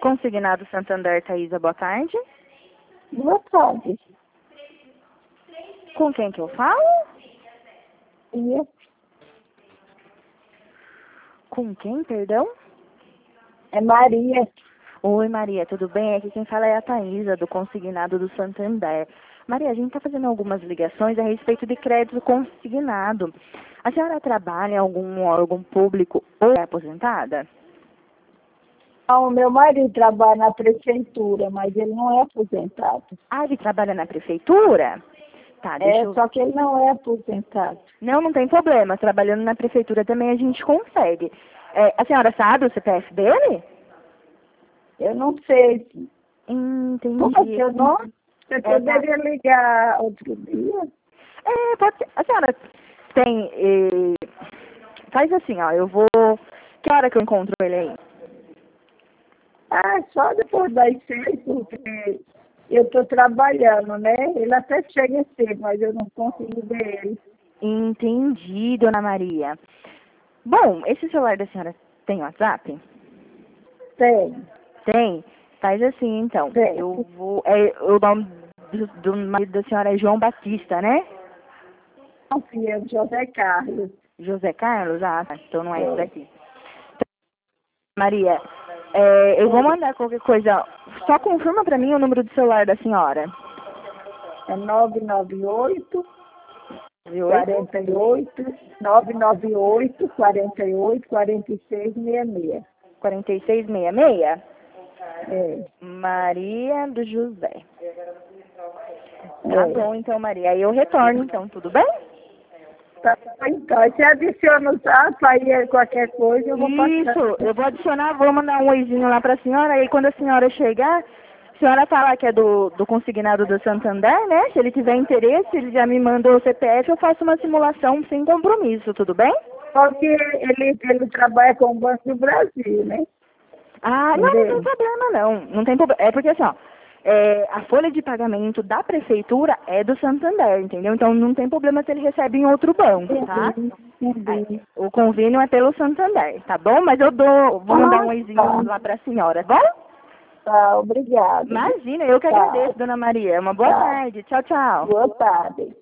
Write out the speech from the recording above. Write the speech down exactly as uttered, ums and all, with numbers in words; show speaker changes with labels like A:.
A: Consignado Santander, Thaisa, boa tarde.
B: Boa tarde.
A: Com quem que eu falo?
B: E
A: Com quem, perdão?
B: é Maria.
A: Oi, Maria, tudo bem? Aqui quem fala é a Thaisa, do Consignado do Santander. Maria, a gente está fazendo algumas ligações a respeito de crédito consignado. A senhora trabalha em algum órgão público ou é aposentada?
B: O meu marido trabalha na prefeitura, mas ele não é aposentado.
A: Ah, ele trabalha na prefeitura? Tá, deixa
B: É,
A: eu...
B: só que ele não é aposentado.
A: Não, não tem problema. Trabalhando na prefeitura também a gente consegue. É, a senhora sabe o C P F dele?
B: Eu não sei. Como é
A: Entendi.
B: seu nome? Você
A: É,
B: poderia ligar outro dia?
A: É, pode ser. A senhora tem... eh, Faz assim, ó, eu vou... Que hora que eu encontro ele aí?
B: Ah, só depois das seis, porque eu estou trabalhando, né? Ele até chega cedo, mas eu não consigo ver ele.
A: Entendi, dona Maria. Bom, esse celular da senhora tem WhatsApp?
B: Tem,
A: Tem? Faz assim, então.
B: tem.
A: Eu vou... É, o nome do, do marido da senhora é João Batista, né?
B: Não, filho, é o José Carlos.
A: José Carlos? Ah, tá. Então não é esse
B: É.
A: daqui. Maria, é, eu vou mandar qualquer coisa. Só confirma pra mim o número do celular da senhora.
B: É nove nove oito,
A: Viu?
B: quarenta e oito, nove nove oito, quarenta e oito, quarenta e seis, sessenta e seis.
A: quarenta e seis sessenta e seis?
B: É,
A: Maria do José. Tá
B: é.
A: bom, então, Maria. Aí eu retorno, então, tudo bem?
B: Tá, então, você adiciona o zap, aí é qualquer coisa eu vou passar.
A: Isso, eu vou adicionar, vou mandar um oizinho lá pra senhora, aí quando a senhora chegar, a senhora falar que é do, do consignado do Santander, né? Se ele tiver interesse, ele já me manda o C P F, eu faço uma simulação sem compromisso, tudo bem?
B: Só que ele, ele trabalha com o Banco do Brasil, né?
A: Ah, não, não tem
B: Entendeu?
A: problema não. Não tem problema. É porque assim, ó, é, a folha de pagamento da prefeitura é do Santander, entendeu? Então não tem problema se ele recebe em outro banco, tá?
B: Entendi,
A: Aí,
B: entendi.
A: o convênio é pelo Santander, tá bom? Mas eu dou, vou mandar um
B: Ah,
A: oizinho
B: tá.
A: lá pra senhora, tá bom?
B: Tá, obrigada.
A: Imagina, eu que
B: Tá,
A: agradeço, dona Maria. Uma boa
B: tá.
A: tarde. Tchau, tchau.
B: Boa tarde.